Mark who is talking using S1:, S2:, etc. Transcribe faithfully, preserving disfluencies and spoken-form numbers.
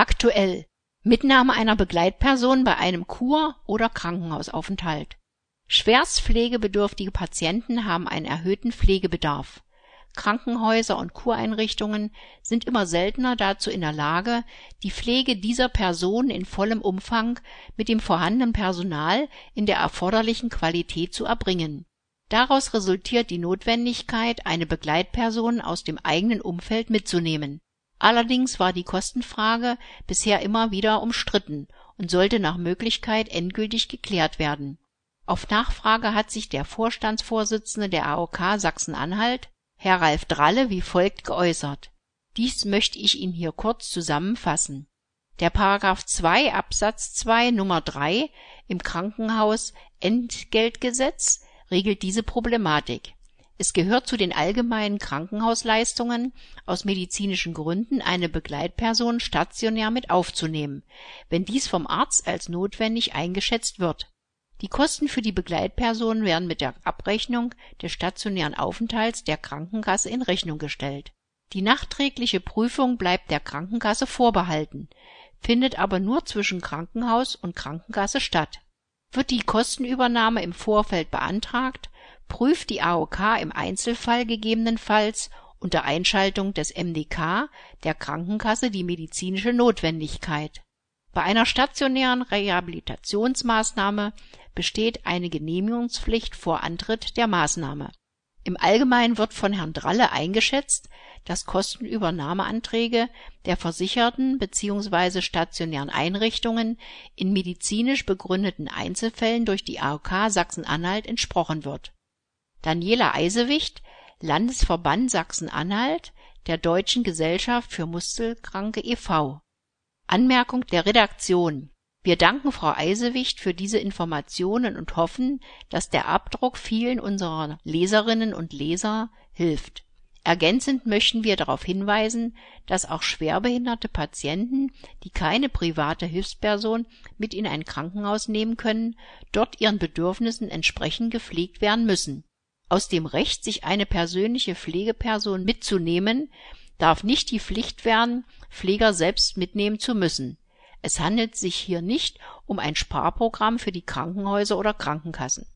S1: Aktuell: Mitnahme einer Begleitperson bei einem Kur- oder Krankenhausaufenthalt. Schwerst pflegebedürftige Patienten haben einen erhöhten Pflegebedarf. Krankenhäuser und Kureinrichtungen sind immer seltener dazu in der Lage, die Pflege dieser Personen in vollem Umfang mit dem vorhandenen Personal in der erforderlichen Qualität zu erbringen. Daraus resultiert die Notwendigkeit, eine Begleitperson aus dem eigenen Umfeld mitzunehmen. Allerdings war die Kostenfrage bisher immer wieder umstritten und sollte nach Möglichkeit endgültig geklärt werden. Auf Nachfrage hat sich der Vorstandsvorsitzende der A O K Sachsen-Anhalt, Herr Ralf Dralle, wie folgt geäußert. Dies möchte ich Ihnen hier kurz zusammenfassen. Der Paragraph zwei Absatz zwei Nummer drei im Krankenhausentgeltgesetz regelt diese Problematik. Es gehört zu den allgemeinen Krankenhausleistungen aus medizinischen Gründen, eine Begleitperson stationär mit aufzunehmen, wenn dies vom Arzt als notwendig eingeschätzt wird. Die Kosten für die Begleitperson werden mit der Abrechnung des stationären Aufenthalts der Krankenkasse in Rechnung gestellt. Die nachträgliche Prüfung bleibt der Krankenkasse vorbehalten, findet aber nur zwischen Krankenhaus und Krankenkasse statt. Wird die Kostenübernahme im Vorfeld beantragt, prüft die A O K im Einzelfall gegebenenfalls unter Einschaltung des M D K der Krankenkasse die medizinische Notwendigkeit. Bei einer stationären Rehabilitationsmaßnahme besteht eine Genehmigungspflicht vor Antritt der Maßnahme. Im Allgemeinen wird von Herrn Dralle eingeschätzt, dass Kostenübernahmeanträge der versicherten bzw. stationären Einrichtungen in medizinisch begründeten Einzelfällen durch die A O K Sachsen-Anhalt entsprochen wird. Daniela Eisewicht, Landesverband Sachsen-Anhalt der Deutschen Gesellschaft für Muskelkranke e V Anmerkung der Redaktion: Wir danken Frau Eisewicht für diese Informationen und hoffen, dass der Abdruck vielen unserer Leserinnen und Leser hilft. Ergänzend möchten wir darauf hinweisen, dass auch schwerbehinderte Patienten, die keine private Hilfsperson mit in ein Krankenhaus nehmen können, dort ihren Bedürfnissen entsprechend gepflegt werden müssen. Aus dem Recht, sich eine persönliche Pflegeperson mitzunehmen, darf nicht die Pflicht werden, Pfleger selbst mitnehmen zu müssen. Es handelt sich hier nicht um ein Sparprogramm für die Krankenhäuser oder Krankenkassen.